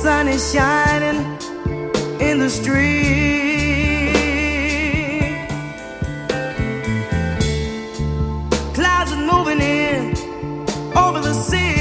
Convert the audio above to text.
sun is shining in the street. Clouds are moving in over the sea.